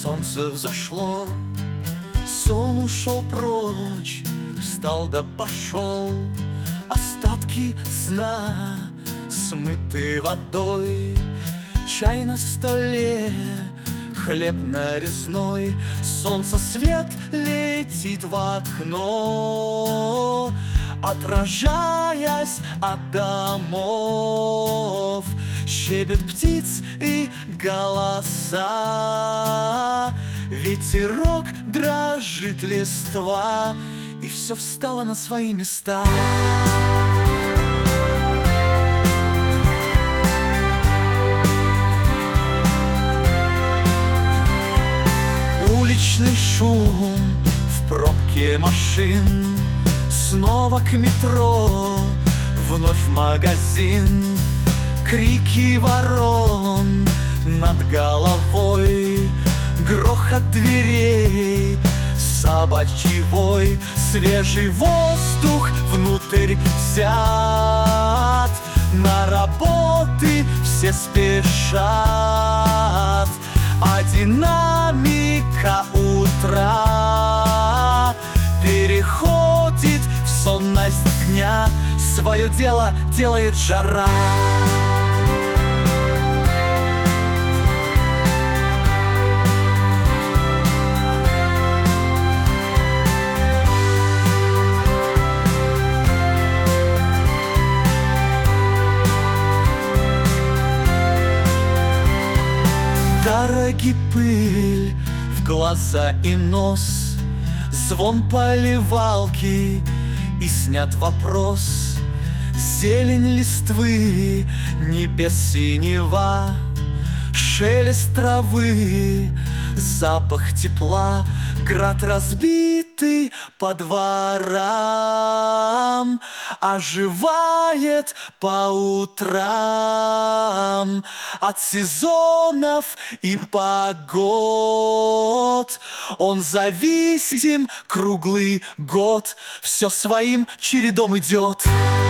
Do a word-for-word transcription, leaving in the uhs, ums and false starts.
Солнце взошло, сон ушел прочь, встал да пошел. Остатки сна смыты водой, чай на столе, хлеб нарезной. Солнце свет летит в окно, отражаясь от домов. Щебет птиц и голоса, ветерок дрожит листва, и все встало на свои места. Уличный шум в пробке машин, снова к метро, вновь в магазин. Крики ворон над головой, грохот дверей, собачий вой. Свежий воздух внутрь взят, на работы все спешат, а динамика утра переходит в сонность дня. Свое дело делает жара. Дороги пыль в глаза и нос, звон поливалки и снят вопрос. Зелень листвы, небес синева, шелест травы, запах тепла. Град разбитый по дворам оживает по утрам. От сезонов и погод он зависим круглый год, все своим чередом идет.